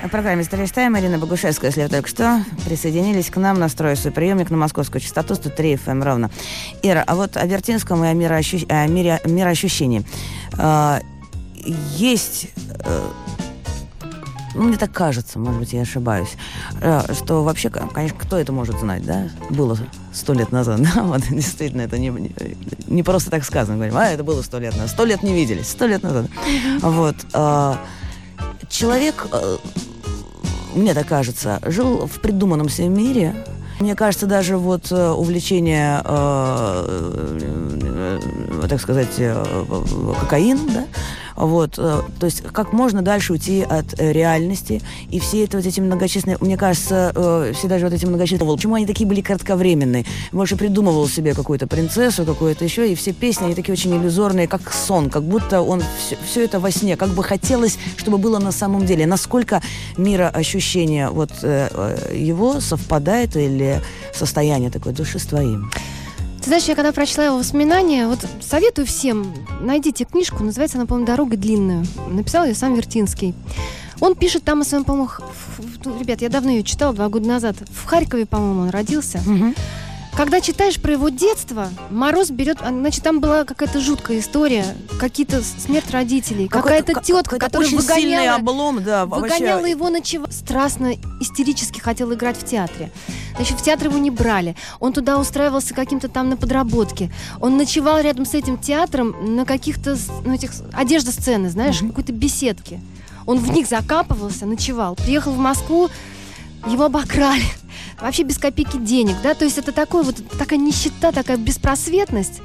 В программе «Стариш Тайм» Ирина Богушевская, если вы только что присоединились к нам, настроив свой приемник на московскую частоту 103 FM ровно. Ира, а вот о Вертинском и о мироощущении. Есть... мне так кажется, может быть, я ошибаюсь, что вообще, конечно, кто это может знать, да? Было 100 лет назад, да? Вот действительно, это не просто так сказано. Говорим, это было 100 лет назад. 100 лет не виделись, 100 лет назад. Вот. Человек, мне так кажется, жил в придуманном себе мире. Мне кажется, даже вот увлечение, так сказать, кокаин, да, вот, то есть как можно дальше уйти от реальности, и все это вот эти многочисленные, мне кажется, все даже вот эти многочисленные, почему они такие были кратковременные, больше придумывал себе какую-то принцессу, какую-то еще, и все песни, они такие очень иллюзорные, как сон, как будто он все это во сне, как бы хотелось, чтобы было на самом деле, насколько мироощущение вот его совпадает или состояние такой души с твоим. Ты знаешь, я когда прочла его воспоминания, вот советую всем, найдите книжку, называется она, по-моему, «Дорога длинная». Написал ее сам Вертинский. Он пишет там о своем, по-моему, ребят, я давно ее читала, 2 года назад. В Харькове, по-моему, он родился. Угу. Когда читаешь про его детство, мороз берет... Значит, там была какая-то жуткая история, какие-то смерть родителей, какая-то тетка, которая сильный облом, да, выгоняла его ночевать. Страстно, истерически хотел играть в театре. Значит, в театр его не брали. Он туда устраивался каким-то там на подработке. Он ночевал рядом с этим театром на каких-то этих одежда-сцены, знаешь, какой-то беседке. Он в них закапывался, ночевал. Приехал в Москву, его обокрали. Вообще без копейки денег, да, то есть это такая нищета, такая беспросветность.